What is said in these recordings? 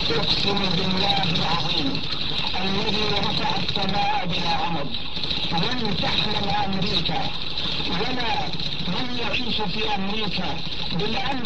أقسم بالله العظيم الذي رفع السماء بلا عمد لن تحلم أمريكا ولا من يعيش في أمريكا بالأمن.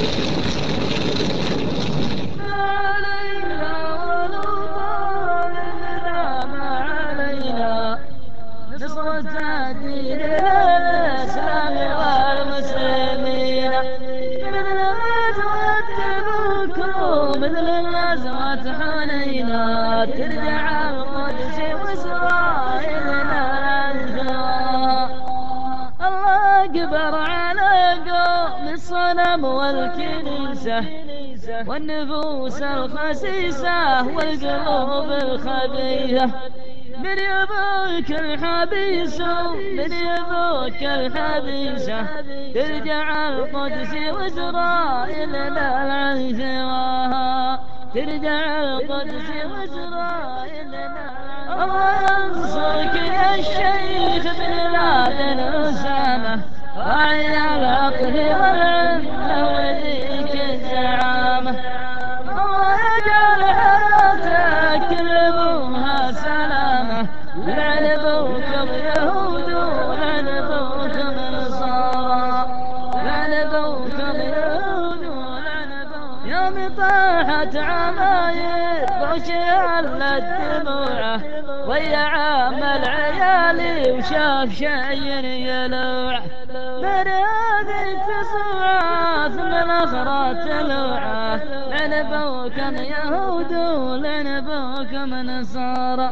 علينا ولطال إذا ما علينا نصرة الدين الإسلام والمسلمين مثل غزوة تبوك مثل غزوة حنين ترجع القدس وإسرائيل ننزلها. الله أكبر على قوم الصنم والكنيسة والنفوس الخسيسة والقلوب الخبيثة. من يبوك الحبيس من يبوك الحبيسة ترجع القدس وإسرائيل ننزلها. ترجع القدس وإسرائيل ننزلها. الله ينصرك يا الشيخ بن لادن أسامة راعي العقل والعلم وذيك الزعامة. الله يجعل حياتك كلها سلامة لعن بوكم يهود ولعن بوكم نصارى لعن بوكم يهود ولعن بوكم يوم طاحت عماير وشيال الدموعة ويا عام العيالي وشاف شيء يلوع من هذه التصوعات من أخرى تلوعه لعن بوكم يهود ولعن بوكم نصارى.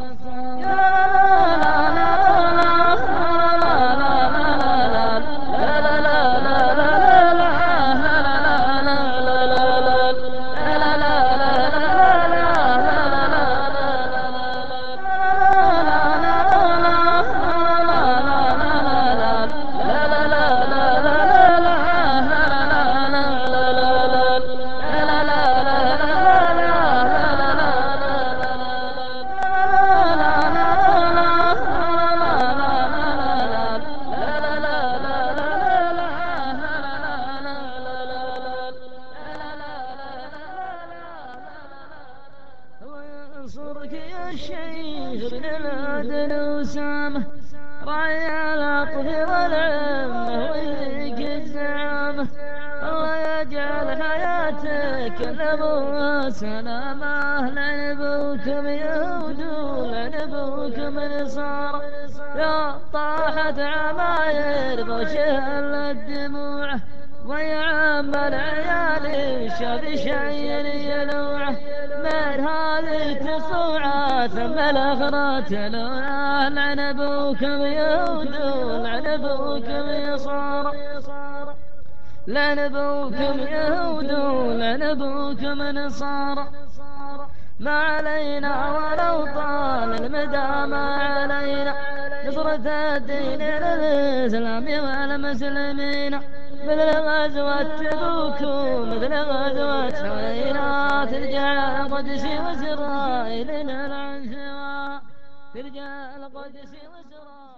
ينصرك يا الشيخ بن لادن أسامة راعي العطف والعلم وذيك الزعامة. الله يجعل حياتك كلها سلامة لعن بوكم يهود ولعن بوكم نصارى. يا طاحت عماير وشهل الدموع ويا عم العيال شاف شيء يلوعه من هذه التصوعات ثم الأخرى تلوعه لعن بوكم يهود لعن بوكم نصارى لعن بوكم يهود لعن بوكم نصارى. ما علينا ولو طال المدى ما علينا نصرة الدين للإسلام والمسلمين مثل غزوة تبوك مثل غزوة حنين ترجع القدس وإسرائيل ننزلها. ترجع القدس وإسرائيل